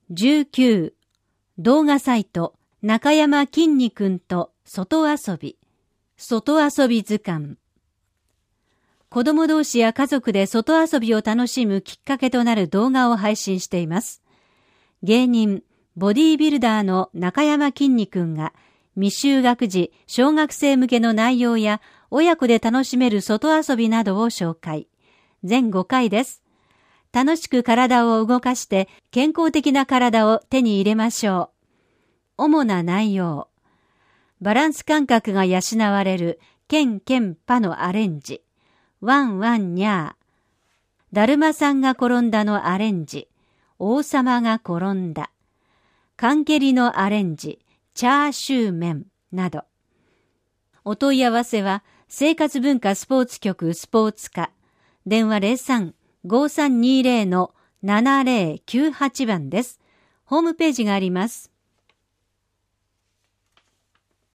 19、動画サイト、中山きんに君と外遊び、外遊び図鑑。子供同士や家族で外遊びを楽しむきっかけとなる動画を配信しています。芸人、ボディービルダーの中山きんに君が未就学児、小学生向けの内容や親子で楽しめる外遊びなどを紹介。全5回です。楽しく体を動かして健康的な体を手に入れましょう。主な内容。バランス感覚が養われるケンケンパのアレンジ。ワンワンニャー。だるまさんが転んだのアレンジ。王様が転んだ。カンケリのアレンジ。チャーシュー麺など。お問い合わせは生活文化スポーツ局スポーツ課。電話03-5320-7098番です。ホームページがあります。